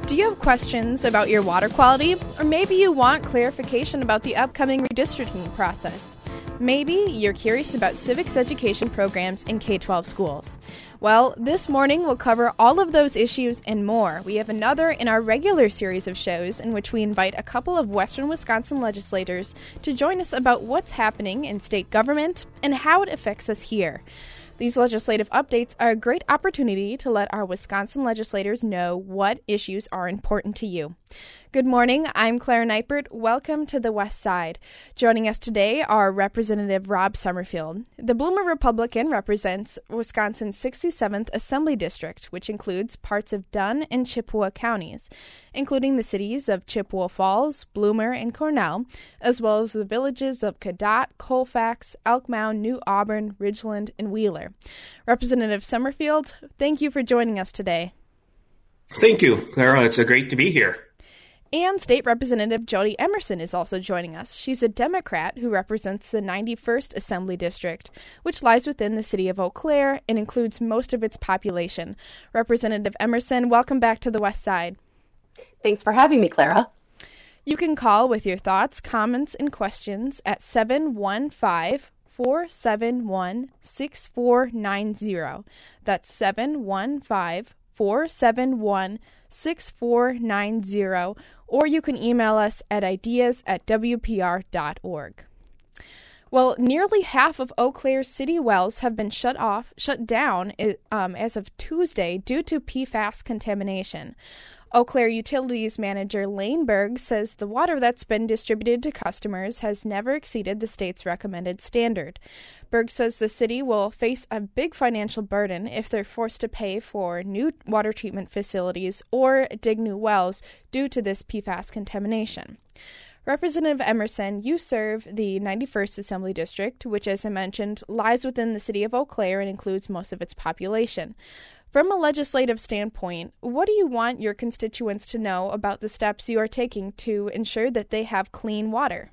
Do you have questions about your water quality? Or maybe you want clarification about the upcoming redistricting process? Maybe you're curious about civics education programs in K-12 schools. Well, this morning we'll cover all of those issues and more. We have another in our regular series of shows in which we invite a couple of Western Wisconsin legislators to join us about what's happening in state government and how it affects us here. These legislative updates are a great opportunity to let our Wisconsin legislators know what issues are important to you. Good morning, I'm Claire Neipert. Welcome to the West Side. Joining us today are Representative Rob Summerfield. The Bloomer Republican represents Wisconsin's 67th Assembly District, which includes parts of Dunn and Chippewa counties, including the cities of Chippewa Falls, Bloomer, and Cornell, as well as the villages of Cadott, Colfax, Elk Mound, New Auburn, Ridgeland, and Wheeler. Representative Summerfield, thank you for joining us today. Thank you, Clara. It's great to be here. And State Representative Jody Emerson is also joining us. She's a Democrat who represents the 91st Assembly District, which lies within the city of Eau Claire and includes most of its population. Representative Emerson, welcome back to the West Side. Thanks for having me, Clara. You can call with your thoughts, comments, and questions at 715-471-6490. That's 715-471-6490, or you can email us at ideas@wpr.org. Well, nearly half of Eau Claire's city wells have been shut down as of Tuesday due to PFAS contamination. Eau Claire Utilities Manager Lane Berg says the water that's been distributed to customers has never exceeded the state's recommended standard. Berg says the city will face a big financial burden if they're forced to pay for new water treatment facilities or dig new wells due to this PFAS contamination. Representative Emerson, you serve the 91st Assembly District, which, as I mentioned, lies within the city of Eau Claire and includes most of its population. From a legislative standpoint, what do you want your constituents to know about the steps you are taking to ensure that they have clean water?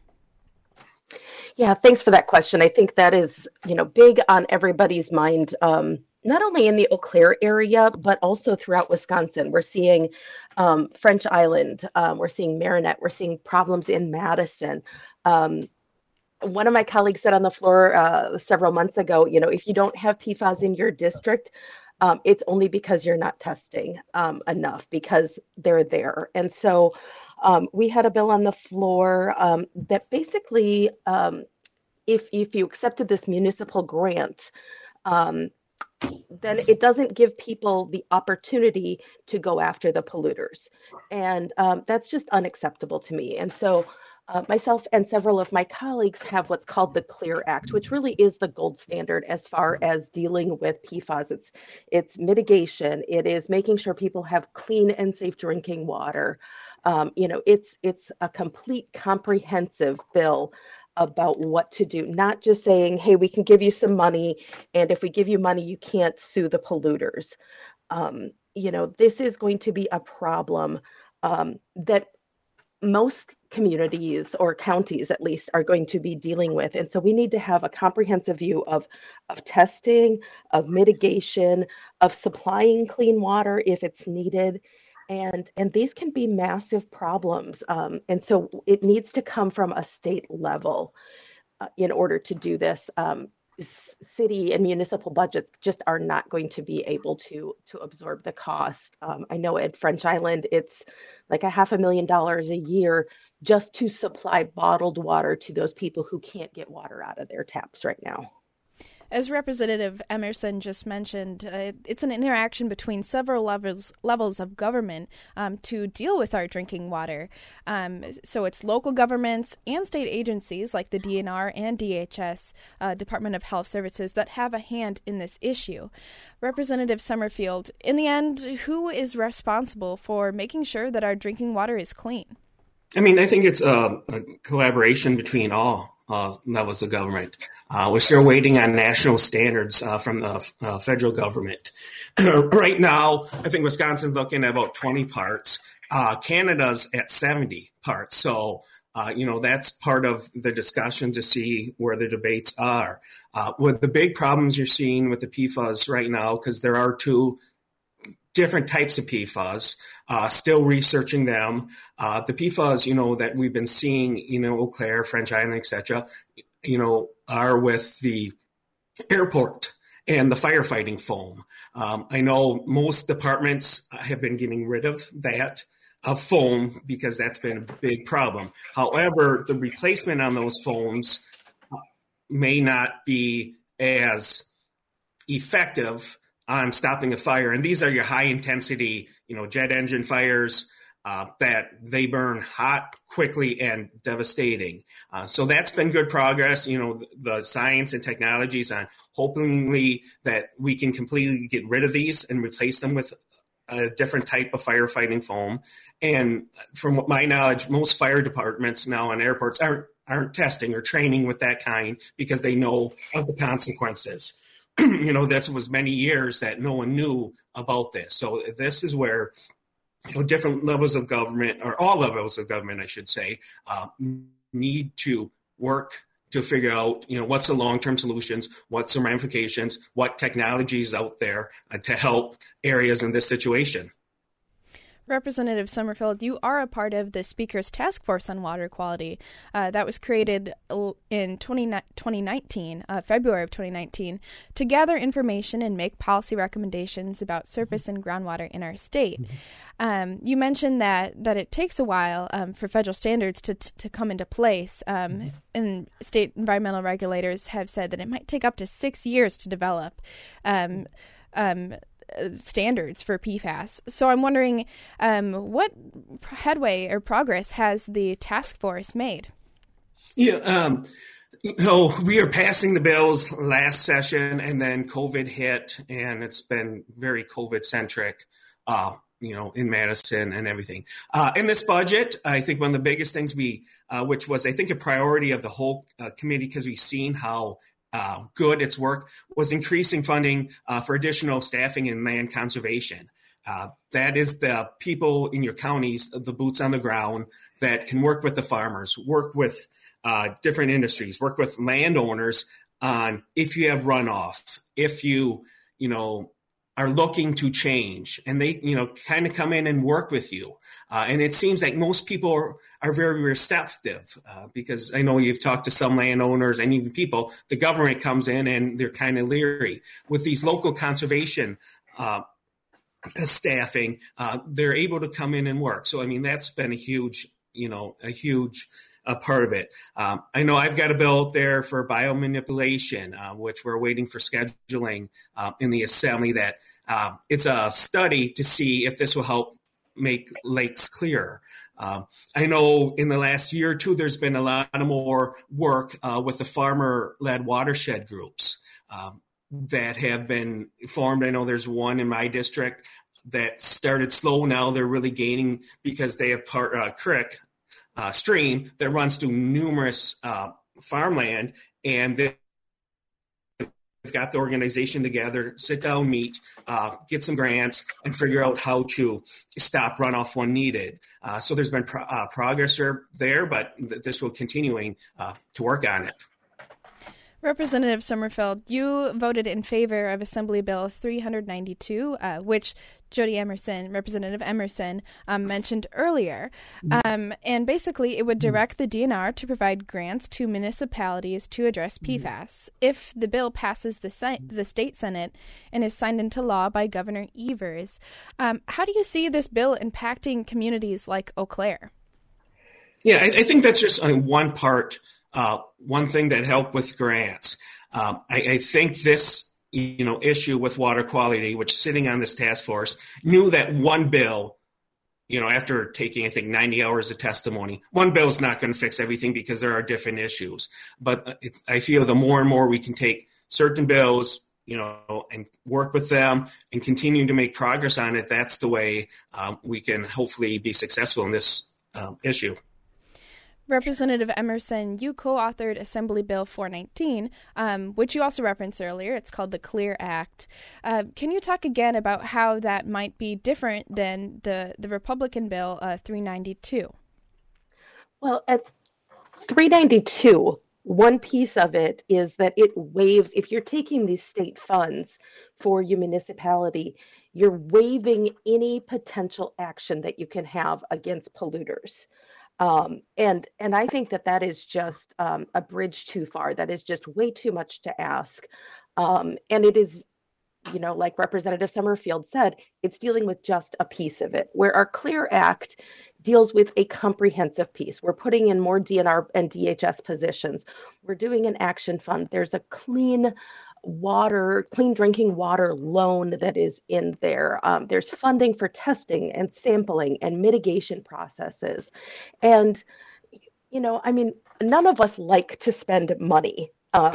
Yeah, thanks for that question. I think that is, big on everybody's mind, not only in the Eau Claire area, but also throughout Wisconsin. We're seeing French Island, we're seeing Marinette, we're seeing problems in Madison. One of my colleagues said on the floor several months ago, if you don't have PFAS in your district, it's only because you're not testing enough, because they're there. And so we had a bill on the floor that basically, if you accepted this municipal grant, then it doesn't give people the opportunity to go after the polluters. And that's just unacceptable to me. And so myself and several of my colleagues have what's called the CLEAR Act, which really is the gold standard as far as dealing with PFAS. It's mitigation. It is making sure people have clean and safe drinking water. It's a complete comprehensive bill about what to do, not just saying, hey, we can give you some money, and if we give you money, you can't sue the polluters. This is going to be a problem that most communities, or counties at least, are going to be dealing with. And so we need to have a comprehensive view of testing, of mitigation, of supplying clean water if it's needed. And these can be massive problems. And so it needs to come from a state level in order to do this. City and municipal budgets just are not going to be able to absorb the cost. I know at French Island, it's like $500,000 a year just to supply bottled water to those people who can't get water out of their taps right now. As Representative Emerson just mentioned, it's an interaction between several levels of government to deal with our drinking water. So it's local governments and state agencies like the DNR and DHS, Department of Health Services, that have a hand in this issue. Representative Summerfield, in the end, who is responsible for making sure that our drinking water is clean? I think it's a collaboration between all levels of government. We're still waiting on national standards from the federal government. Right now, I think Wisconsin's looking at about 20 parts. Canada's at 70 parts. So, that's part of the discussion to see where the debates are. With the big problems you're seeing with the PFAS right now, because there are two different types of PFAS, still researching them. The PFAS, that we've been seeing, Eau Claire, French Island, et cetera, are with the airport and the firefighting foam. I know most departments have been getting rid of that foam because that's been a big problem. However, the replacement on those foams may not be as effective on stopping a fire. And these are your high intensity, jet engine fires that they burn hot, quickly, and devastating. So that's been good progress. The science and technologies on hopefully that we can completely get rid of these and replace them with a different type of firefighting foam. And from my knowledge, most fire departments now on airports aren't testing or training with that kind because they know of the consequences. This was many years that no one knew about this. So this is where different levels of government, or all levels of government, I should say, need to work to figure out, what's the long-term solutions, what's the ramifications, what technologies out there to help areas in this situation. Representative Sommerfeld, you are a part of the Speaker's Task Force on Water Quality that was created in 2019, February of 2019, to gather information and make policy recommendations about surface and groundwater in our state. You mentioned that it takes a while for federal standards to come into place, and state environmental regulators have said that it might take up to 6 years to develop standards for PFAS. So I'm wondering what headway or progress has the task force made? Yeah, we are passing the bills last session, and then COVID hit, and it's been very COVID-centric, in Madison and everything. In this budget, I think one of the biggest things which was, I think, a priority of the whole committee, because we've seen how good its work, was increasing funding for additional staffing in land conservation. That is the people in your counties, the boots on the ground that can work with the farmers, work with different industries, work with landowners on if you have runoff, if you, are looking to change, and they, kind of come in and work with you. And it seems like most people are very receptive because I know you've talked to some landowners and even people, the government comes in and they're kind of leery. With these local conservation staffing, they're able to come in and work. So, that's been a huge part of it. I know I've got a bill out there for biomanipulation, which we're waiting for scheduling in the Assembly. That it's a study to see if this will help make lakes clearer. I know in the last year or two, there's been a lot more work with the farmer-led watershed groups that have been formed. I know there's one in my district that started slow. Now they're really gaining because they have creek, stream that runs through numerous farmland, and they've got the organization together, sit down, meet, get some grants, and figure out how to stop runoff when needed. So there's been progress there, but this will continuing to work on it. Representative Sommerfeld, you voted in favor of Assembly Bill 392, which Jody Emerson, Representative Emerson, mentioned earlier. And basically, it would direct the DNR to provide grants to municipalities to address PFAS. If the bill passes the state Senate and is signed into law by Governor Evers, how do you see this bill impacting communities like Eau Claire? Yeah, I think that's just one part. One thing that helped with grants. I think this, issue with water quality, which sitting on this task force, knew that one bill, after taking, I think, 90 hours of testimony, one bill is not going to fix everything because there are different issues. But I feel the more and more we can take certain bills, and work with them and continue to make progress on it, that's the way we can hopefully be successful in this issue. Representative Emerson, you co-authored Assembly Bill 419, which you also referenced earlier. It's called the CLEAR Act. Can you talk again about how that might be different than the Republican Bill 392? Well, at 392, one piece of it is that it waives, if you're taking these state funds for your municipality, you're waiving any potential action that you can have against polluters. And I think that is just a bridge too far. That is just way too much to ask. And it is, like Representative Summerfield said, it's dealing with just a piece of it, where our CLEAR Act deals with a comprehensive piece. We're putting in more DNR and DHS positions. We're doing an action fund. There's a clean drinking water loan that is in there. There's funding for testing and sampling and mitigation processes. And, none of us like to spend money.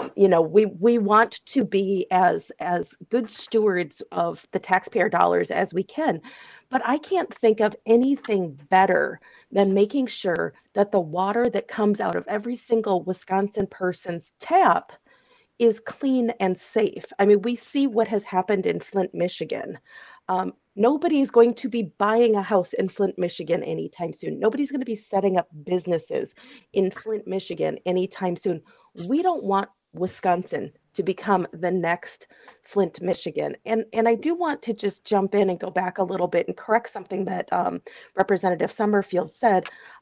We want to be as good stewards of the taxpayer dollars as we can, but I can't think of anything better than making sure that the water that comes out of every single Wisconsin person's tap is clean and safe. I mean, we see what has happened in Flint, Michigan. Nobody is going to be buying a house in Flint, Michigan anytime soon. Nobody's going to be setting up businesses in Flint, Michigan anytime soon. We don't want Wisconsin to become the next Flint, Michigan. And I do want to just jump in and go back a little bit and correct something that Representative Summerfield said.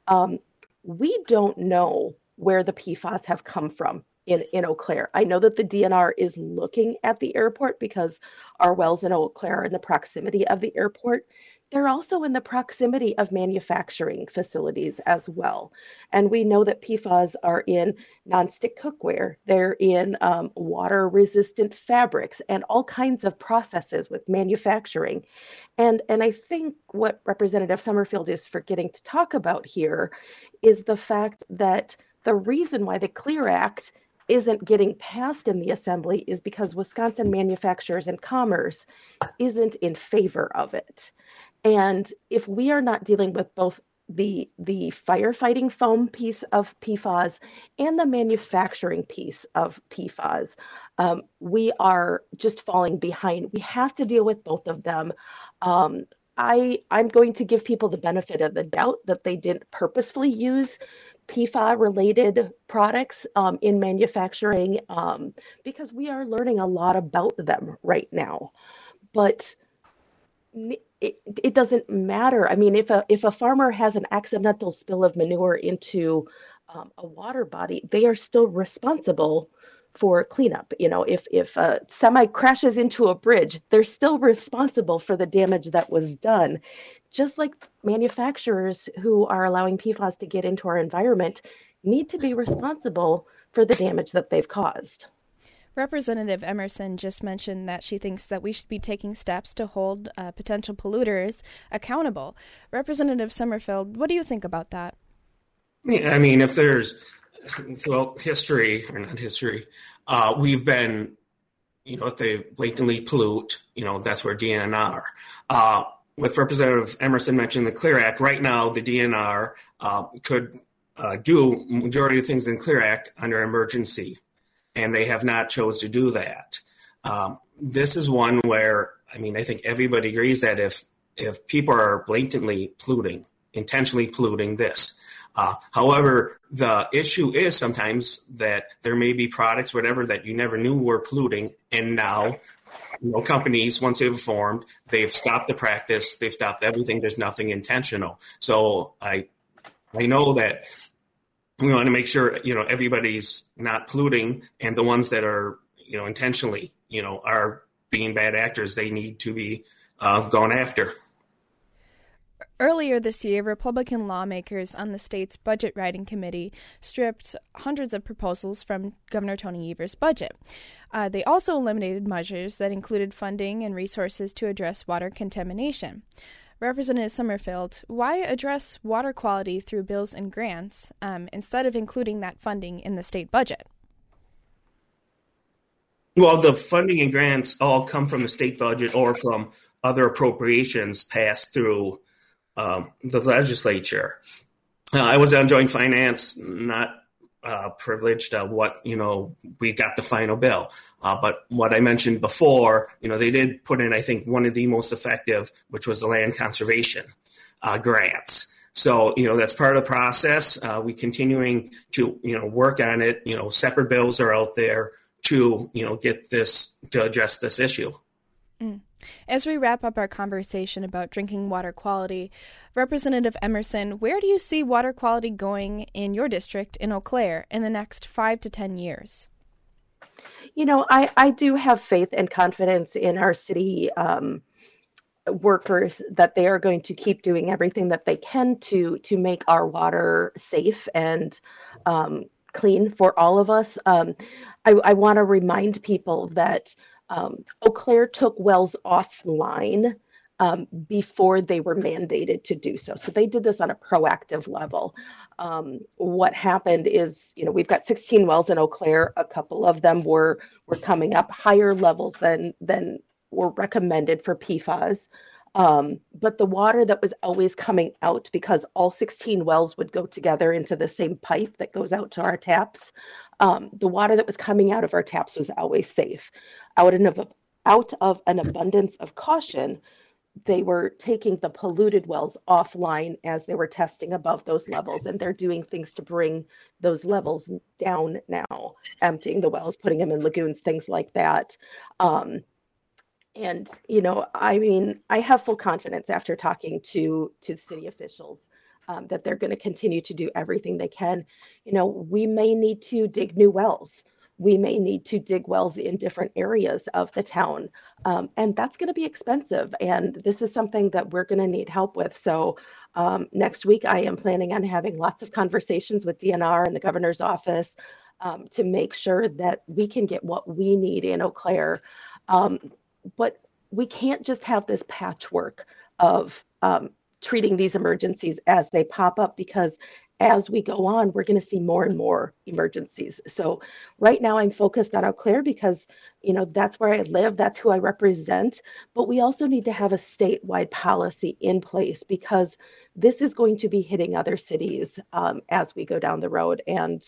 We don't know where the PFAS have come from in Eau Claire. I know that the DNR is looking at the airport because our wells in Eau Claire are in the proximity of the airport. They're also in the proximity of manufacturing facilities as well. And we know that PFAS are in nonstick cookware. They're in water-resistant fabrics and all kinds of processes with manufacturing. And I think what Representative Summerfield is forgetting to talk about here is the fact that the reason why the CLEAR Act isn't getting passed in the Assembly is because Wisconsin Manufacturers and Commerce isn't in favor of it. And if we are not dealing with both the firefighting foam piece of PFAS and the manufacturing piece of PFAS, we are just falling behind. We have to deal with both of them. I'm going to give people the benefit of the doubt that they didn't purposefully use PFAS-related products in manufacturing because we are learning a lot about them right now. But it doesn't matter. I mean, if a farmer has an accidental spill of manure into a water body, they are still responsible for cleanup. If a semi crashes into a bridge, they're still responsible for the damage that was done. Just like manufacturers who are allowing PFAS to get into our environment need to be responsible for the damage that they've caused. Representative Emerson just mentioned that she thinks that we should be taking steps to hold potential polluters accountable. Representative Summerfield, what do you think about that? Yeah, I mean, if there's throughout history, or not history, we've been, if they blatantly pollute, that's where DNR. With Representative Emerson mentioning the CLEAR Act, right now the DNR could do majority of things in CLEAR Act under emergency, and they have not chose to do that. This is one where, I think everybody agrees that if people are blatantly polluting, intentionally polluting this. However, the issue is sometimes that there may be products, whatever, that you never knew were polluting, and now companies, once they've formed, they've stopped the practice, they've stopped everything. There's nothing intentional. So I know that we want to make sure, everybody's not polluting, and the ones that are, intentionally, are being bad actors, they need to be gone after. Earlier this year, Republican lawmakers on the state's budget writing committee stripped hundreds of proposals from Governor Tony Evers' budget. They also eliminated measures that included funding and resources to address water contamination. Representative Summerfield, why address water quality through bills and grants instead of including that funding in the state budget? Well, the funding and grants all come from the state budget or from other appropriations passed through the legislature. I was on Joint Finance, not privileged what, we got the final bill. But what I mentioned before, they did put in, I think, one of the most effective, which was the land conservation grants. So, that's part of the process. We continuing to, work on it. Separate bills are out there to, get this, to address this issue. As we wrap up our conversation about drinking water quality, Representative Emerson, where do you see water quality going in your district in Eau Claire in the next 5 to 10 years? I do have faith and confidence in our city workers that they are going to keep doing everything that they can to make our water safe and clean for all of us. I want to remind people that Eau Claire took wells offline before they were mandated to do so. So they did this on a proactive level. What happened is, we've got 16 wells in Eau Claire. A couple of them were coming up higher levels than were recommended for PFAS. But the water that was always coming out, because all 16 wells would go together into the same pipe that goes out to our taps, the water that was coming out of our taps was always safe. Out of an abundance of caution, they were taking the polluted wells offline as they were testing above those levels, and they're doing things to bring those levels down now, emptying the wells, putting them in lagoons, things like that. And, I have full confidence after talking to city officials that they're going to continue to do everything they can. We may need to dig new wells. We may need to dig wells in different areas of the town. And that's going to be expensive. And this is something that we're going to need help with. So next week, I am planning on having lots of conversations with DNR and the governor's office to make sure that we can get what we need in Eau Claire. But we can't just have this patchwork of treating these emergencies as they pop up, because as we go on, we're going to see more and more emergencies. So right now I'm focused on Eau Claire because, that's where I live, that's who I represent. But we also need to have a statewide policy in place, because this is going to be hitting other cities as we go down the road. And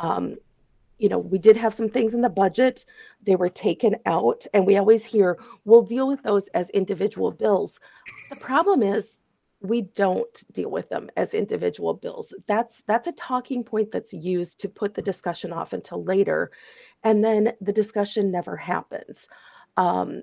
we did have some things in the budget. They were taken out, and we always hear, we'll deal with those as individual bills. The problem is we don't deal with them as individual bills. That's a talking point that's used to put the discussion off until later, and then the discussion never happens. And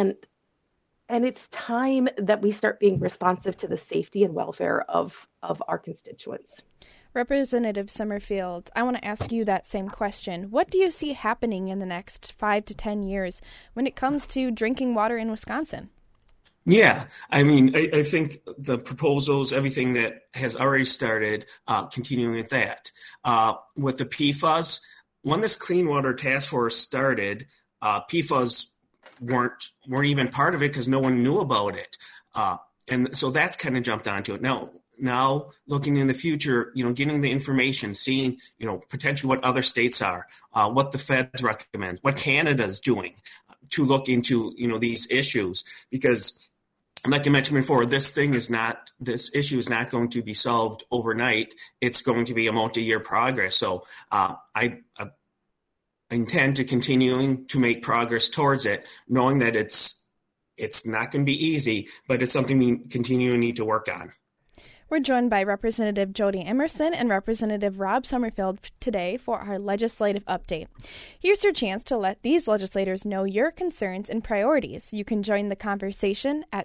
it's time that we start being responsive to the safety and welfare of our constituents. Representative Summerfield, I want to ask you that same question. What do you see happening in the next 5 to 10 years when it comes to drinking water in Wisconsin? Yeah, I think the proposals, everything that has already started, continuing with that. With the PFAS, when this Clean Water Task Force started, PFAS weren't even part of it because no one knew about it. And so that's kind of jumped onto it. Now looking in the future, getting the information, seeing, potentially what other states are, what the feds recommend, what Canada's doing to look into, these issues, because like I mentioned before, this issue is not going to be solved overnight. It's going to be a multi-year progress. So I intend to continuing to make progress towards it, knowing that it's not going to be easy, but it's something we continue to need to work on. We're joined by Representative Jody Emerson and Representative Rob Summerfield today for our legislative update. Here's your chance to let these legislators know your concerns and priorities. You can join the conversation at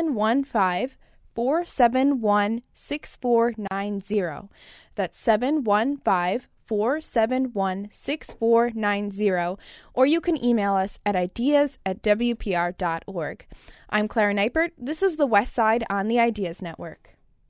715-471-6490. That's 715-471-6490, or you can email us at ideas@wpr.org. I'm Clara Neipert. This is the West Side on the Ideas Network.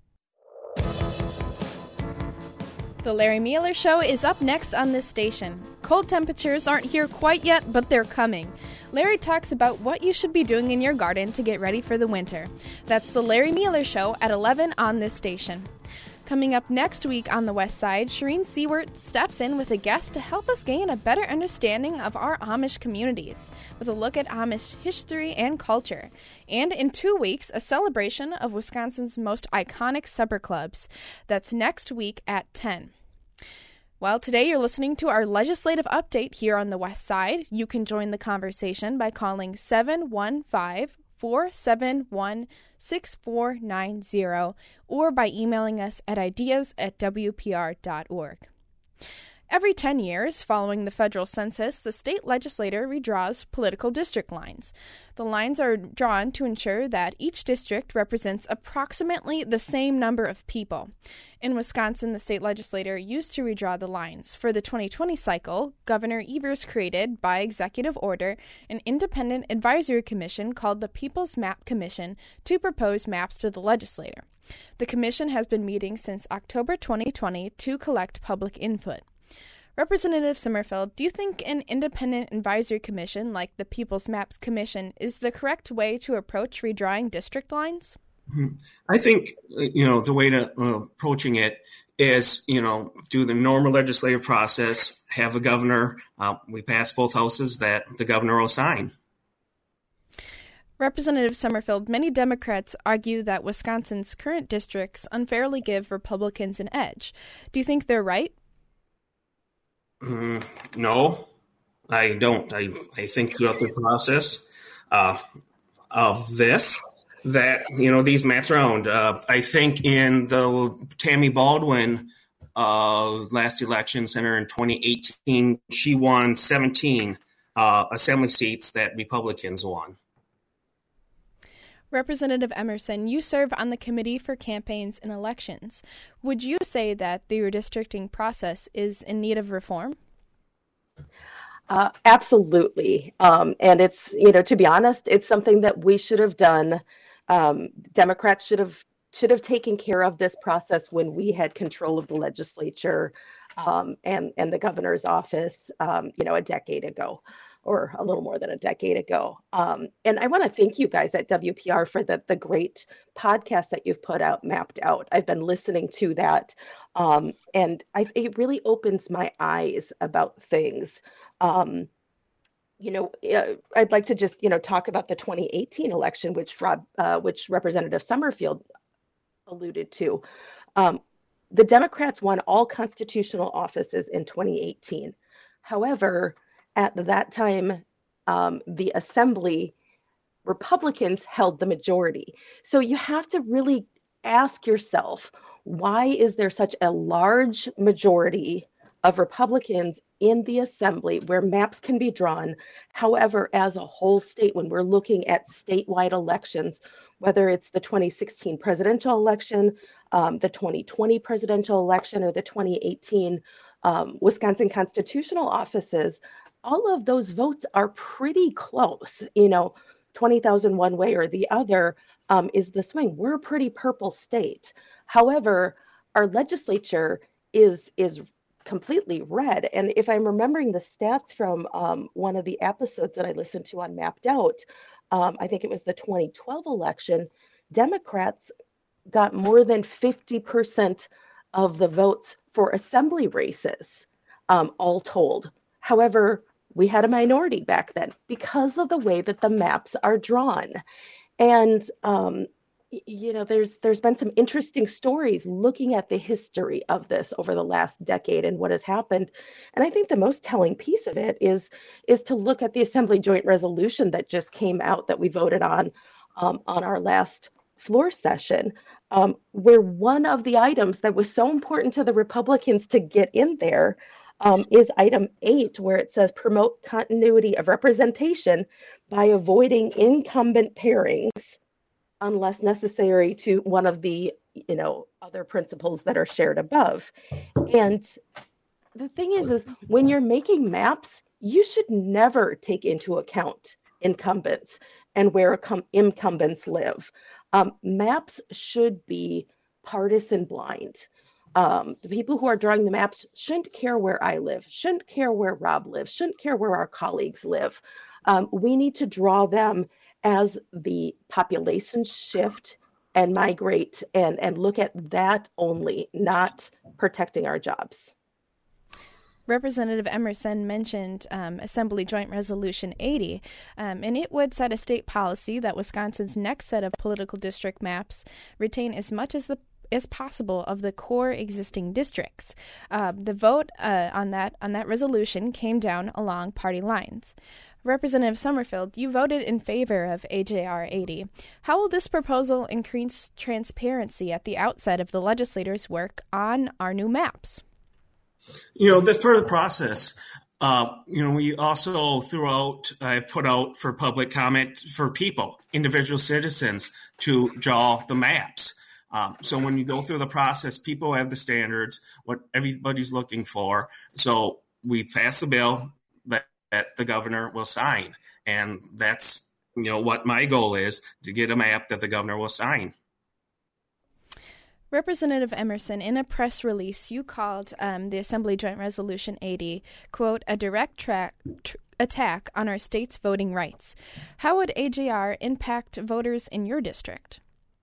The Larry Mueller Show is up next on this station. Cold temperatures aren't here quite yet, but they're coming. Larry talks about what you should be doing in your garden to get ready for the winter. That's the Larry Mueller Show at 11 on this station. Coming up next week on the West Side, Shireen Seward steps in with a guest to help us gain a better understanding of our Amish communities, with a look at Amish history and culture. And in 2 weeks, a celebration of Wisconsin's most iconic supper clubs. That's next week at 10. Well, today you're listening to our legislative update here on the West Side. You can join the conversation by calling 715-471-6490 or by emailing us at ideas@wpr.org. Every 10 years, following the federal census, the state legislature redraws political district lines. The lines are drawn to ensure that each district represents approximately the same number of people. In Wisconsin, the state legislature used to redraw the lines. For the 2020 cycle, Governor Evers created, by executive order, an independent advisory commission called the People's Map Commission to propose maps to the legislature. The commission has been meeting since October 2020 to collect public input. Representative Sommerfeld, do you think an independent advisory commission like the People's Maps Commission is the correct way to approach redrawing district lines? I think, the way to approaching it is, do the normal legislative process, have a governor, we pass both houses that the governor will sign. Representative Sommerfeld, many Democrats argue that Wisconsin's current districts unfairly give Republicans an edge. Do you think they're right? No, I don't. I think throughout the process of this, that, these maps around, I think in the Tammy Baldwin last election center in 2018, she won 17 assembly seats that Republicans won. Representative Emerson, you serve on the Committee for Campaigns and Elections. Would you say that the redistricting process is in need of reform? Absolutely. And it's, to be honest, it's something that we should have done. Democrats should have taken care of this process when we had control of the legislature and the governor's office, a decade ago, or a little more than a decade ago. And I want to thank you guys at WPR for the great podcast that you've put out, Mapped Out. I've been listening to that, and it really opens my eyes about things. I'd like to just, talk about the 2018 election, which Representative Sommerfeld alluded to. The Democrats won all constitutional offices in 2018. However, at that time, the Assembly, Republicans held the majority. So you have to really ask yourself, why is there such a large majority of Republicans in the Assembly where maps can be drawn? However, as a whole state, when we're looking at statewide elections, whether it's the 2016 presidential election, the 2020 presidential election, or the 2018 Wisconsin constitutional offices, all of those votes are pretty close. 20,000 one way or the other is the swing. We're a pretty purple state. However, our legislature is completely red. And if I'm remembering the stats from one of the episodes that I listened to on Mapped Out, I think it was the 2012 election, Democrats got more than 50% of the votes for assembly races, all told. However, we had a minority back then because of the way that the maps are drawn. And, there's been some interesting stories looking at the history of this over the last decade and what has happened. And I think the most telling piece of it is to look at the Assembly Joint Resolution that just came out that we voted on our last floor session, where one of the items that was so important to the Republicans to get in there is item 8, where it says promote continuity of representation by avoiding incumbent pairings unless necessary to one of the other principles that are shared above. And the thing is when you're making maps, you should never take into account incumbents and where incumbents live. Maps should be partisan blind. The people who are drawing the maps shouldn't care where I live, shouldn't care where Rob lives, shouldn't care where our colleagues live. We need to draw them as the populations shift and migrate and look at that only, not protecting our jobs. Representative Emerson mentioned Assembly Joint Resolution 80, and it would set a state policy that Wisconsin's next set of political district maps retain as much as possible of the core existing districts. The vote on that resolution came down along party lines. Representative Sommerfeld, you voted in favor of AJR 80. How will this proposal increase transparency at the outset of the legislators' work on our new maps? That's part of the process. We also I've put out for public comment for people, individual citizens, to draw the maps. So when you go through the process, people have the standards, what everybody's looking for. So we pass a bill that the governor will sign. And that's, what my goal is, to get a map that the governor will sign. Representative Emerson, in a press release, you called the Assembly Joint Resolution 80, quote, a direct attack on our state's voting rights. How would AJR impact voters in your district?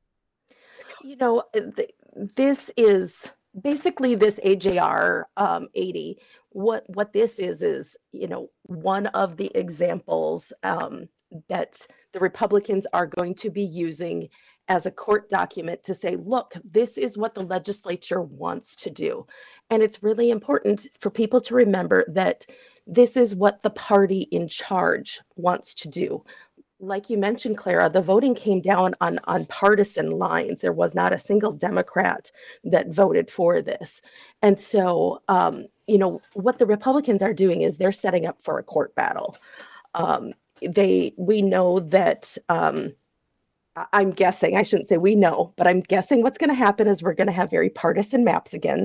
This is basically this AJR 80. What this is, one of the examples that the Republicans are going to be using as a court document to say, look, this is what the legislature wants to do. And it's really important for people to remember that this is what the party in charge wants to do. Like you mentioned, Clara, the voting came down on partisan lines. There was not a single Democrat that voted for this. And so, what the Republicans are doing is they're setting up for a court battle. We know that, I'm guessing, I shouldn't say we know, but I'm guessing what's going to happen is we're going to have very partisan maps again.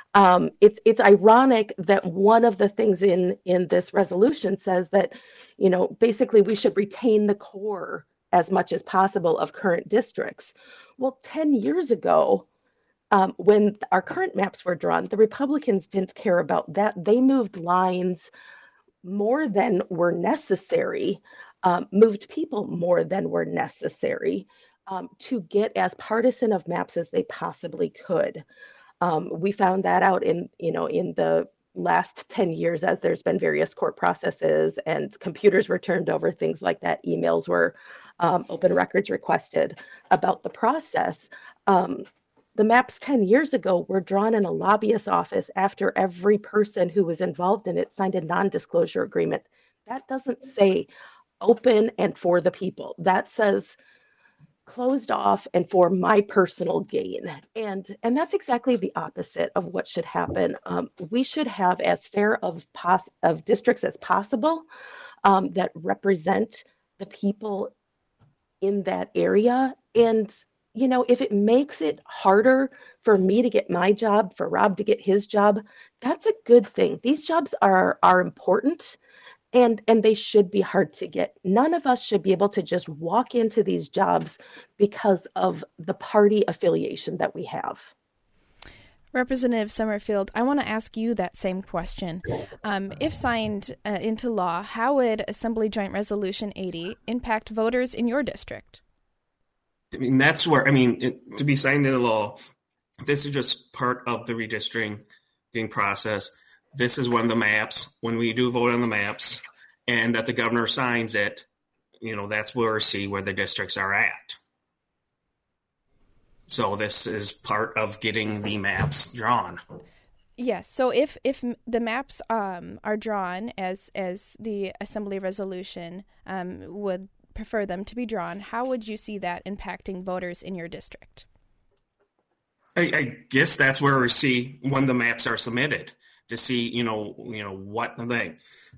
It's ironic that one of the things in this resolution says that, basically we should retain the core as much as possible of current districts. Well, 10 years ago, when our current maps were drawn, the Republicans didn't care about that. They moved lines more than were necessary, moved people more than were necessary to get as partisan of maps as they possibly could. We found that out in the last 10 years as there's been various court processes and computers were turned over, things like that. Emails were open records requested about the process. The maps 10 years ago were drawn in a lobbyist's office after every person who was involved in it signed a non-disclosure agreement. That doesn't say open and for the people. That says closed off and for my personal gain. And that's exactly the opposite of what should happen. We should have as fair of districts as possible that represent the people in that area. And if it makes it harder for me to get my job, for Rob to get his job, that's a good thing. These jobs are important and they should be hard to get. None of us should be able to just walk into these jobs because of the party affiliation that we have. Representative Summerfield, I want to ask you that same question. If signed into law, how would Assembly Joint Resolution 80 impact voters in your district? That's where, to be signed into law, this is just part of the redistricting process. This is when we do vote on the maps and that the governor signs it, that's where we see where the districts are at. So this is part of getting the maps drawn. Yes. So if the maps are drawn as the Assembly resolution would prefer them to be drawn, how would you see that impacting voters in your district? I guess that's where we see when the maps are submitted to see, what they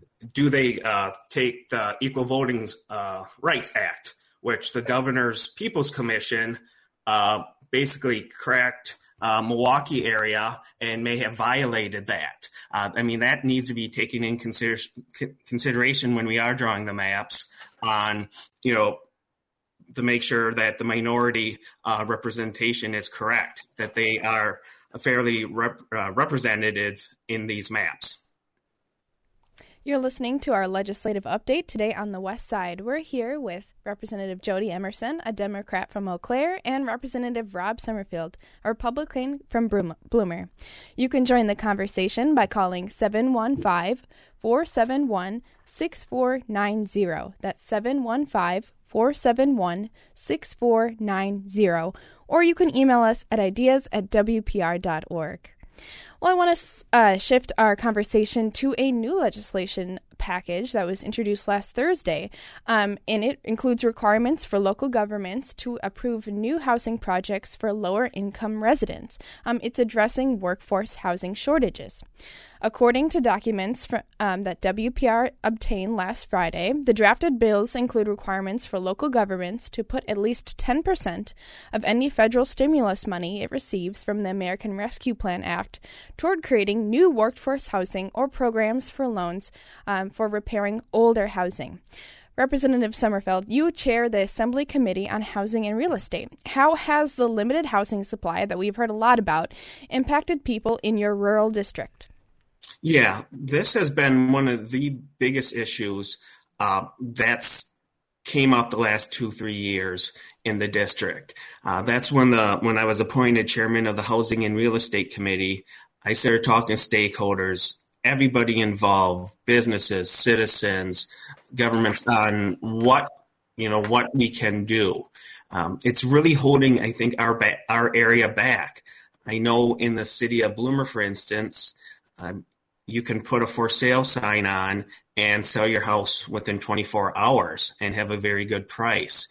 take the Equal Voting Rights Act, which the Governor's People's Commission basically cracked Milwaukee area and may have violated that. That needs to be taken in consideration when we are drawing the maps on, to make sure that the minority representation is correct, that they are fairly representative in these maps. You're listening to our legislative update today on the West Side. We're here with Representative Jody Emerson, a Democrat from Eau Claire, and Representative Rob Summerfield, a Republican from Bloomer. You can join the conversation by calling 715-471-6490. That's 715-471-6490. Or you can email us at ideas@wpr.org. Well, I want to shift our conversation to a new legislation package that was introduced last Thursday, and it includes requirements for local governments to approve new housing projects for lower-income residents. It's addressing workforce housing shortages. According to documents that WPR obtained last Friday, the drafted bills include requirements for local governments to put at least 10% of any federal stimulus money it receives from the American Rescue Plan Act toward creating new workforce housing or programs for loans for repairing older housing. Representative Sommerfeld, you chair the Assembly Committee on Housing and Real Estate. How has the limited housing supply that we've heard a lot about impacted people in your rural district? Yeah, this has been one of the biggest issues that's came up the last 2-3 years in the district. That's when I was appointed chairman of the Housing and Real Estate Committee, I started talking to stakeholders, everybody involved, businesses, citizens, governments, on what we can do. It's really holding, I think, our area back. I know in the city of Bloomer, for instance, you can put a for sale sign on and sell your house within 24 hours and have a very good price.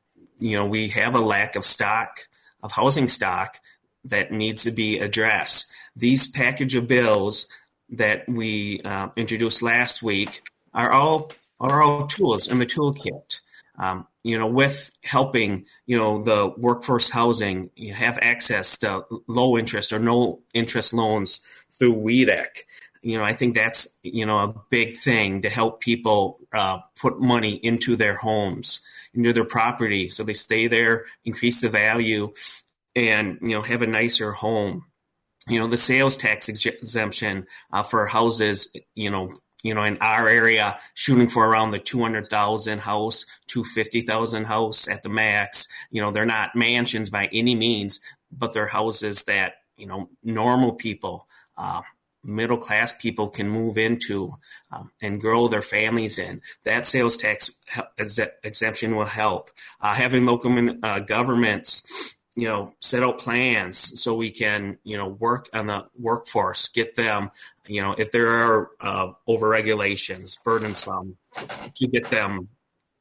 We have a lack of housing stock that needs to be addressed. These package of bills that we introduced last week are all tools in the toolkit. With helping, the workforce housing, you have access to low interest or no interest loans through WEDC. I think that's, a big thing to help people put money into their homes, into their property, so they stay there, increase the value, and, have a nicer home. The sales tax exemption for houses, in our area, shooting for around the 200,000 house, 250,000 house at the max. They're not mansions by any means, but they're houses that, normal people, middle-class people can move into and grow their families in. That sales tax exemption will help. Having local governments, set out plans so we can, work on the workforce, get them, if there are over-regulations, burdensome, to get them,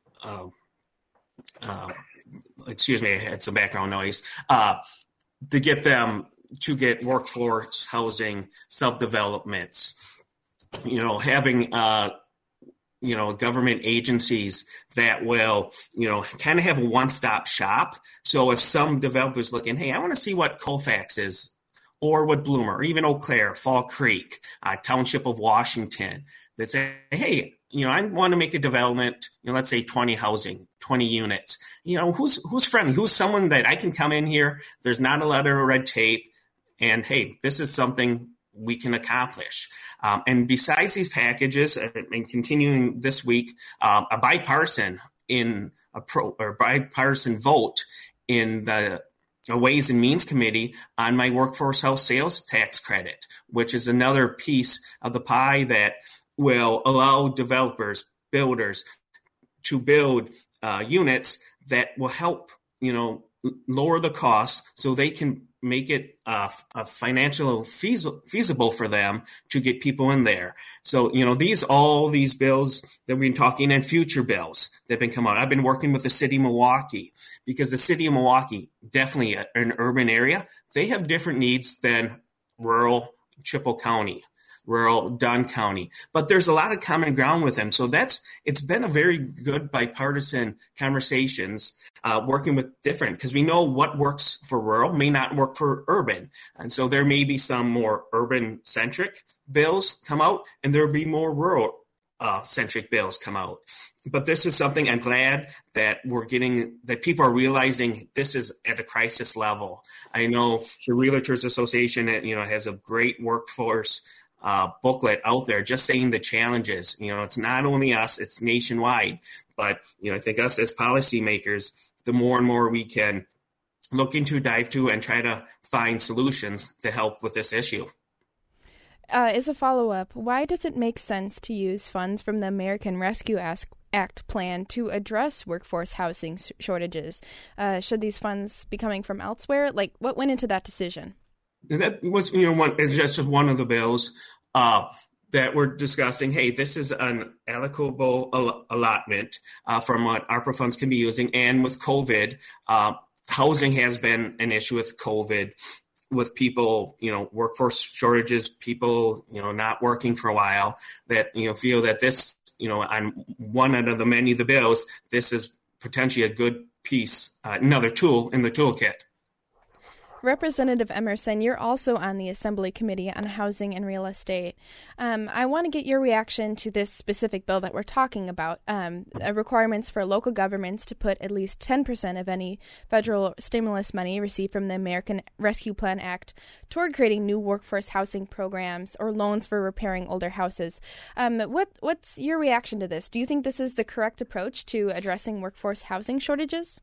excuse me, I had some background noise, to get them to get workforce housing, sub-developments, having, government agencies that will, kind of have a one-stop shop. So if some developer's looking, hey, I want to see what Colfax is, or what Bloomer, or even Eau Claire, Fall Creek, Township of Washington, that say, hey, I want to make a development, let's say 20 units. Who's friendly? Who's someone that I can come in here? There's not a lot of red tape. And hey, this is something we can accomplish. And besides these packages, and continuing this week, a bipartisan vote in the Ways and Means Committee on my workforce house sales tax credit, which is another piece of the pie that will allow developers, builders to build units that will help, lower the cost so they can make it financially feasible for them to get people in there. So, all these bills that we've been talking, and future bills that have been come out. I've been working with the city of Milwaukee, because the city of Milwaukee, definitely an urban area, they have different needs than rural Chippewa County, rural Dunn County, but there's a lot of common ground with them. So it's been a very good bipartisan conversations, working with different, because we know what works for rural may not work for urban. And so there may be some more urban centric bills come out, and there'll be more rural centric bills come out. But this is something I'm glad that that people are realizing this is at a crisis level. I know the Realtors Association, has a great workforce booklet out there just saying the challenges. It's not only us, it's nationwide. But, I think us as policymakers, the more and more we can look into, dive to, and try to find solutions to help with this issue. As a follow-up, why does it make sense to use funds from the American Rescue Act plan to address workforce housing shortages? Should these funds be coming from elsewhere? What went into that decision? That was, it's just one of the bills. that we're discussing, hey, this is an allocable allotment from what ARPA funds can be using. And with COVID, housing has been an issue with COVID, with people, workforce shortages, people, not working for a while, that, feel that this, on one end of the many of the bills, this is potentially a good piece, another tool in the toolkit. Representative Emerson, you're also on the Assembly Committee on Housing and Real Estate. I want to get your reaction to this specific bill that we're talking about, requirements for local governments to put at least 10% of any federal stimulus money received from the American Rescue Plan Act toward creating new workforce housing programs or loans for repairing older houses. What's your reaction to this? Do you think this is the correct approach to addressing workforce housing shortages?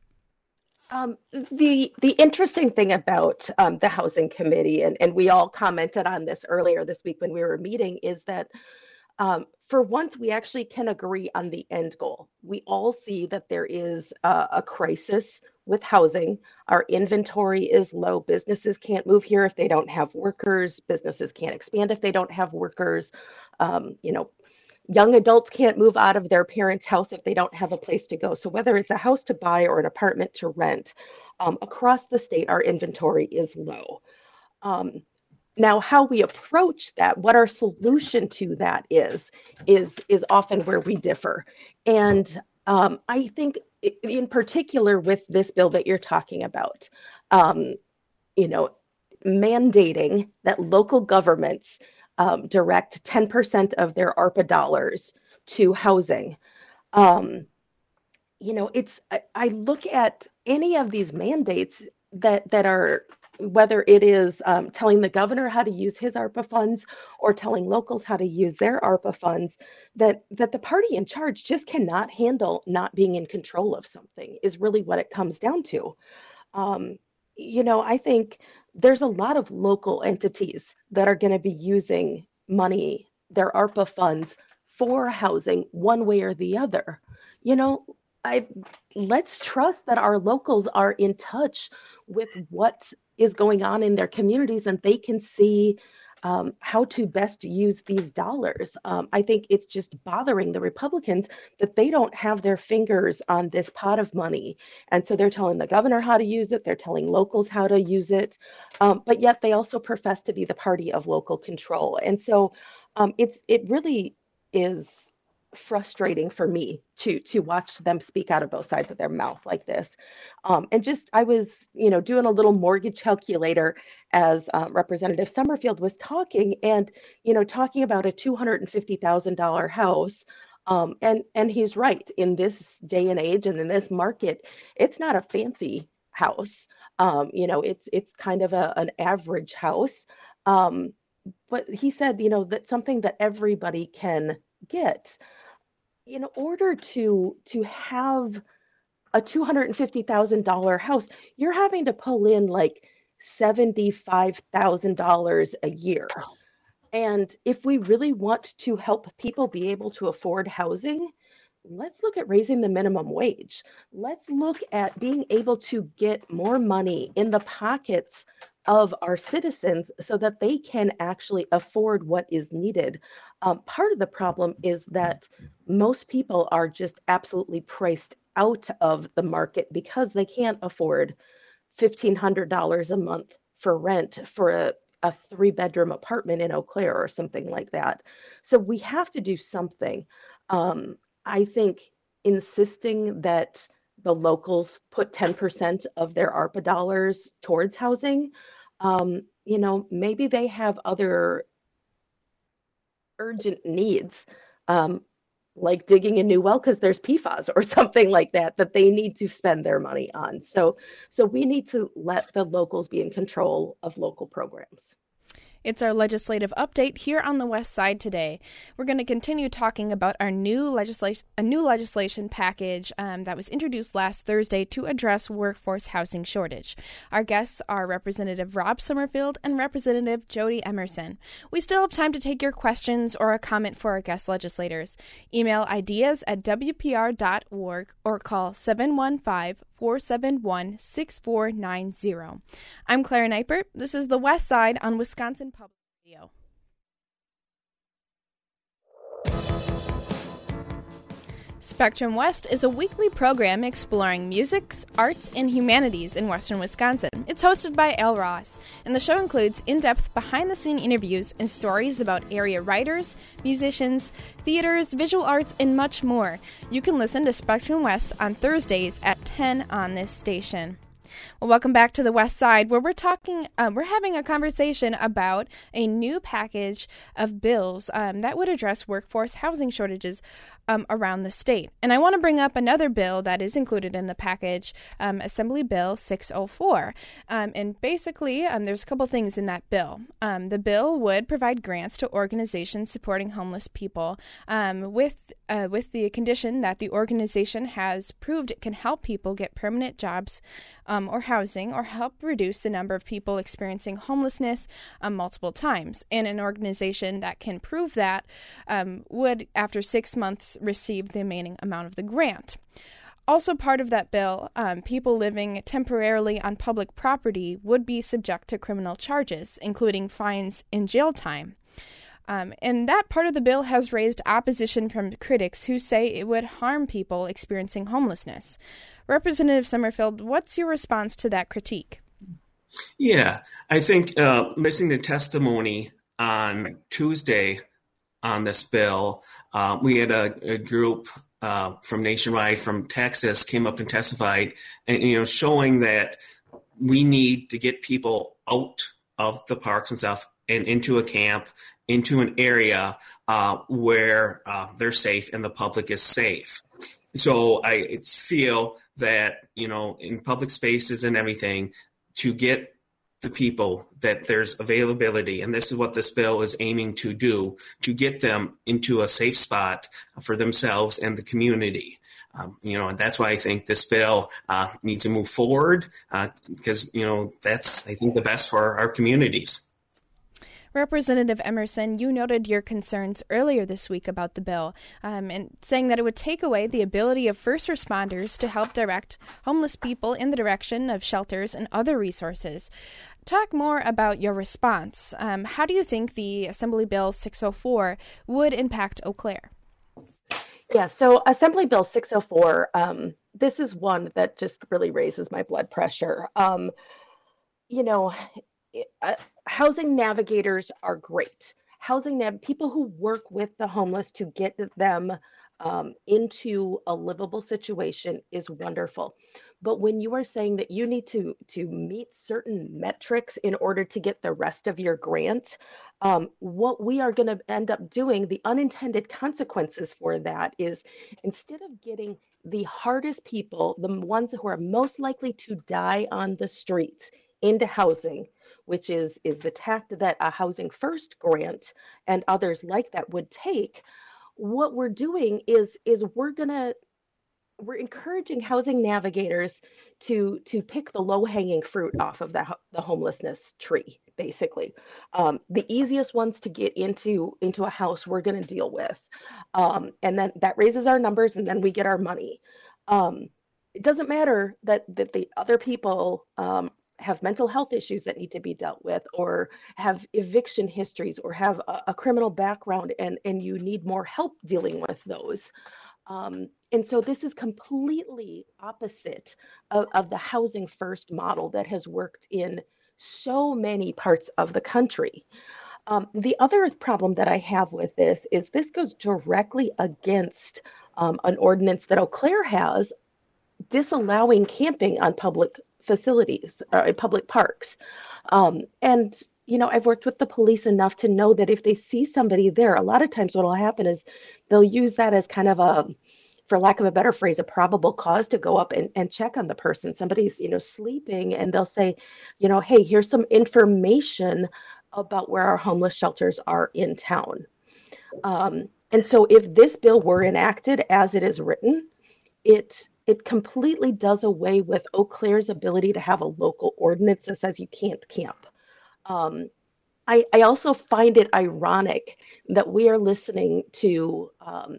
The interesting thing about the Housing Committee, and we all commented on this earlier this week when we were meeting, is that for once we actually can agree on the end goal. We all see that there is a crisis with housing. Our inventory is low. Businesses can't move here if they don't have workers. Businesses can't expand if they don't have workers. Young adults can't move out of their parents' house if they don't have a place to go. So whether it's a house to buy or an apartment to rent, across the state, our inventory is low. Now, how we approach that, what our solution to that is often where we differ. And I think in particular with this bill that you're talking about, mandating that local governments direct 10% of their ARPA dollars to housing. I look at any of these mandates that are, whether it is telling the governor how to use his ARPA funds or telling locals how to use their ARPA funds, that the party in charge just cannot handle not being in control of something is really what it comes down to. I think there's a lot of local entities that are going to be using money, their ARPA funds, for housing one way or the other. Let's trust that our locals are in touch with what is going on in their communities and they can see how to best use these dollars. I think it's just bothering the Republicans that they don't have their fingers on this pot of money. And so they're telling the governor how to use it. They're telling locals how to use it. But yet they also profess to be the party of local control. And so it really is frustrating for me to watch them speak out of both sides of their mouth like this. I was, doing a little mortgage calculator as Representative Summerfield was talking and, talking about a $250,000 house. And he's right. In this day and age and in this market, it's not a fancy house. It's kind of an average house. But he said, that's something that everybody can get. In order to have a $250,000 house, you're having to pull in like $75,000 a year. And if we really want to help people be able to afford housing, let's look at raising the minimum wage. Let's look at being able to get more money in the pockets of our citizens so that they can actually afford what is needed. Part of the problem is that most people are just absolutely priced out of the market because they can't afford $1,500 a month for rent for a 3-bedroom apartment in Eau Claire or something like that. So we have to do something. I think insisting that the locals put 10% of their ARPA dollars towards housing, maybe they have other urgent needs, like digging a new well because there's PFAS or something like that they need to spend their money on. So we need to let the locals be in control of local programs. It's our legislative update here on the West Side today. We're going to continue talking about our new legislation package that was introduced last Thursday to address workforce housing shortage. Our guests are Representative Rob Summerfield and Representative Jody Emerson. We still have time to take your questions or a comment for our guest legislators. Email ideas@wpr.org or call 715-471-6490. I'm Clara Neipert. This is the West Side on Wisconsin Public Radio. Spectrum West is a weekly program exploring music, arts, and humanities in western Wisconsin. It's hosted by Al Ross, and the show includes in-depth behind-the-scene interviews and stories about area writers, musicians, theaters, visual arts, and much more. You can listen to Spectrum West on Thursdays at 10 on this station. Well, welcome back to the West Side, where we're having a conversation about a new package of bills that would address workforce housing shortages around the state. And I want to bring up another bill that is included in the package, Assembly Bill 604. And basically, there's a couple things in that bill. The bill would provide grants to organizations supporting homeless people with the condition that the organization has proved it can help people get permanent jobs or housing, or help reduce the number of people experiencing homelessness multiple times. And an organization that can prove that would, after 6 months, receive the remaining amount of the grant. Also part of that bill, people living temporarily on public property would be subject to criminal charges, including fines and jail time. And that part of the bill has raised opposition from critics who say it would harm people experiencing homelessness. Representative Summerfield, what's your response to that critique? Yeah, I think listening to testimony on Tuesday on this bill, we had a group from Nationwide from Texas came up and testified, and showing that we need to get people out of the parks and stuff and into a camp, into an area where they're safe and the public is safe. So I feel that, in public spaces and everything, to get the people that there's availability, and this is what this bill is aiming to do, to get them into a safe spot for themselves and the community. And that's why I think this bill needs to move forward because, that's, I think, the best for our communities. Representative Emerson, you noted your concerns earlier this week about the bill, and saying that it would take away the ability of first responders to help direct homeless people in the direction of shelters and other resources. Talk more about your response. How do you think the Assembly Bill 604 would impact Eau Claire? Yeah, so Assembly Bill 604, this is one that just really raises my blood pressure. Housing navigators are great. People who work with the homeless to get them into a livable situation is wonderful. But when you are saying that you need to meet certain metrics in order to get the rest of your grant, what we are going to end up doing, the unintended consequences for that is, instead of getting the hardest people, the ones who are most likely to die on the streets, into housing, which is the tact that a Housing First grant and others like that would take, what we're doing is we're encouraging housing navigators to pick the low-hanging fruit off of the homelessness tree, basically. The easiest ones to get into a house we're going to deal with. And then that raises our numbers, and then we get our money. It doesn't matter that the other people have mental health issues that need to be dealt with, or have eviction histories, or have a criminal background, and you need more help dealing with those. And so this is completely opposite of the Housing First model that has worked in so many parts of the country. The other problem that I have with this is this goes directly against an ordinance that Eau Claire has, disallowing camping on public facilities or public parks. And I've worked with the police enough to know that if they see somebody there, a lot of times what will happen is they'll use that as kind of a, for lack of a better phrase, a probable cause to go up and check on the person. Somebody's, sleeping, and they'll say, hey, here's some information about where our homeless shelters are in town. And so if this bill were enacted as it is written, it completely does away with Eau Claire's ability to have a local ordinance that says you can't camp. I also find it ironic that we are listening to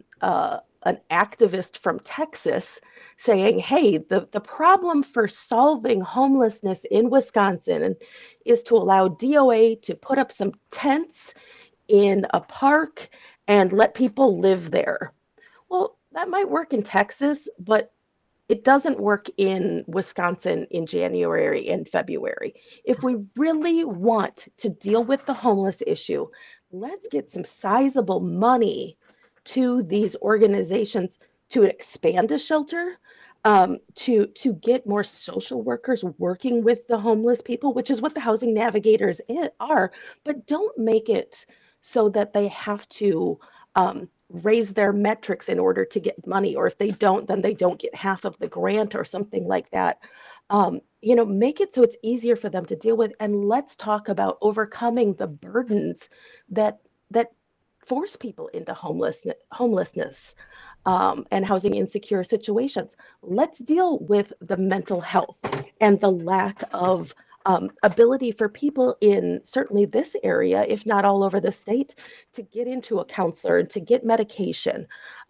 an activist from Texas saying, hey, the problem for solving homelessness in Wisconsin is to allow DOA to put up some tents in a park and let people live there. Well, that might work in Texas, but it doesn't work in Wisconsin in January and February. If we really want to deal with the homeless issue, let's get some sizable money to these organizations to expand a shelter, to get more social workers working with the homeless people, which is what the housing navigators are. But don't make it so that they have to raise their metrics in order to get money, or if they don't, then they don't get half of the grant or something like that. Make it so it's easier for them to deal with, and let's talk about overcoming the burdens that force people into homelessness and housing insecure situations. Let's deal with the mental health and the lack of ability for people in certainly this area, if not all over the state, to get into a counselor and to get medication.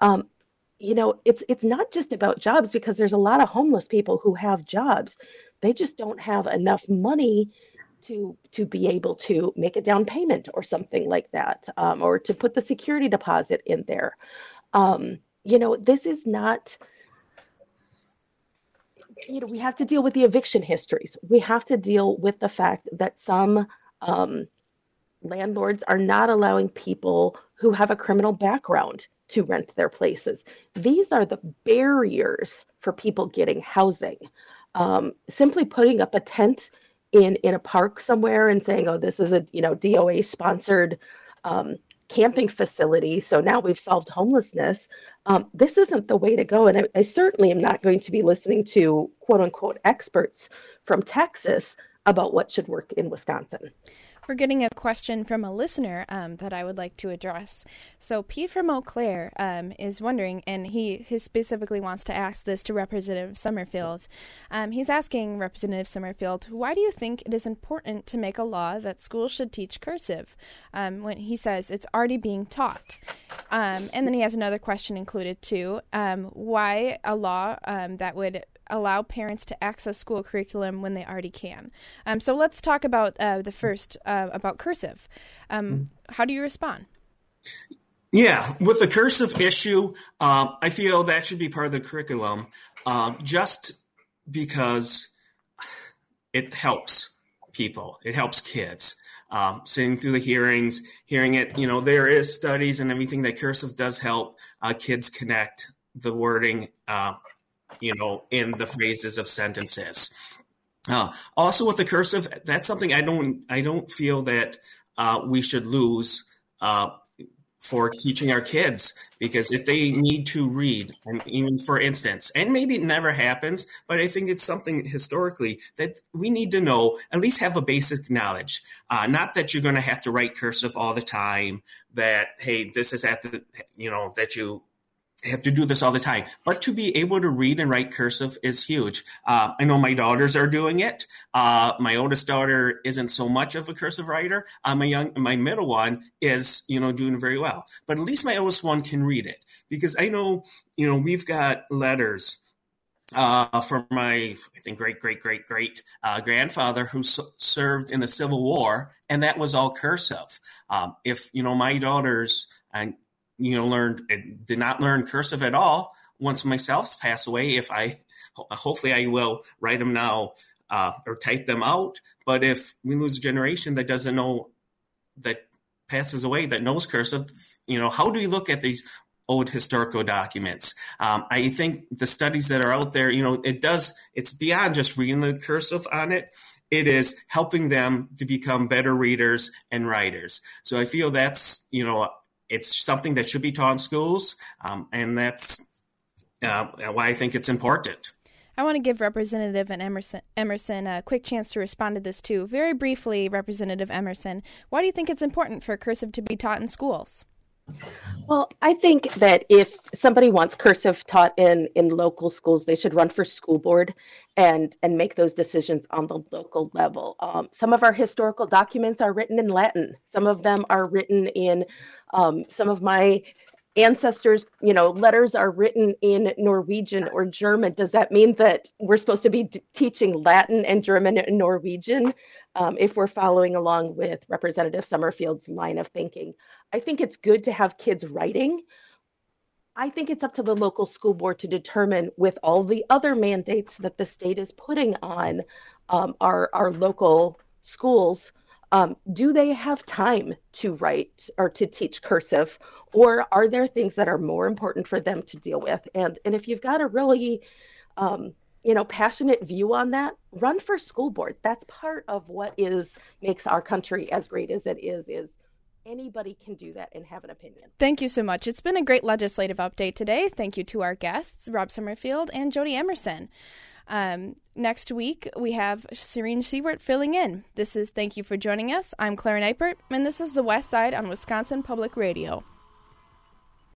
It's not just about jobs, because there's a lot of homeless people who have jobs. They just don't have enough money to be able to make a down payment or something like that, or to put the security deposit in there. This is not, we have to deal with the eviction histories. We have to deal with the fact that some landlords are not allowing people who have a criminal background to rent their places. These are the barriers for people getting housing. Simply putting up a tent in a park somewhere and saying, oh, this is a DOA sponsored camping facility, so now we've solved homelessness. This isn't the way to go. And I certainly am not going to be listening to quote unquote experts from Texas about what should work in Wisconsin. We're getting a question from a listener that I would like to address. So Pete from Eau Claire is wondering, and he specifically wants to ask this to Representative Summerfield. He's asking Representative Summerfield, why do you think it is important to make a law that schools should teach cursive? When he says it's already being taught. And then he has another question included too. Why a law that would allow parents to access school curriculum when they already can. So let's talk about the first, about cursive. How do you respond? Yeah, with the cursive issue, I feel that should be part of the curriculum, just because it helps people. It helps kids. Sitting through the hearings, hearing it, there is studies and everything that cursive does help kids connect the wording in the phrases of sentences. Also with the cursive, that's something I don't feel that we should lose for teaching our kids, because if they need to read, and even for instance, and maybe it never happens, but I think it's something historically that we need to know, at least have a basic knowledge. Not that you're going to have to write cursive all the time, that, hey, this is that you have to do this all the time. But to be able to read and write cursive is huge. I know my daughters are doing it. My oldest daughter isn't so much of a cursive writer. My middle one is, doing very well. But at least my oldest one can read it, because I know, we've got letters from my, I think, great grandfather who served in the Civil War, and that was all cursive. If, my daughters and did not learn cursive at all. Once myself pass away, hopefully I will write them now or type them out. But if we lose a generation that doesn't know, that passes away, that knows cursive, how do we look at these old historical documents? I think the studies that are out there, it's beyond just reading the cursive on it. It is helping them to become better readers and writers. So I feel that's, it's something that should be taught in schools, and that's why I think it's important. I want to give Representative Emerson a quick chance to respond to this, too. Very briefly, Representative Emerson, why do you think it's important for cursive to be taught in schools? Well, I think that if somebody wants cursive taught in local schools, they should run for school board and make those decisions on the local level. Some of our historical documents are written in Latin. Some of them are written in some of my ancestors, letters are written in Norwegian or German, does that mean that we're supposed to be teaching Latin and German and Norwegian if we're following along with Representative Summerfield's line of thinking? I think it's good to have kids writing. I think it's up to the local school board to determine, with all the other mandates that the state is putting on our local schools, do they have time to write or to teach cursive, or are there things that are more important for them to deal with? And if you've got a really passionate view on that, run for school board. That's part of what makes our country as great as it is anybody can do that and have an opinion. Thank you so much. It's been a great legislative update today. Thank you to our guests, Rob Summerfield and Jody Emerson. Next week, we have Serene Siewert filling in. Thank you for joining us. I'm Claire Neipert, and this is The West Side on Wisconsin Public Radio.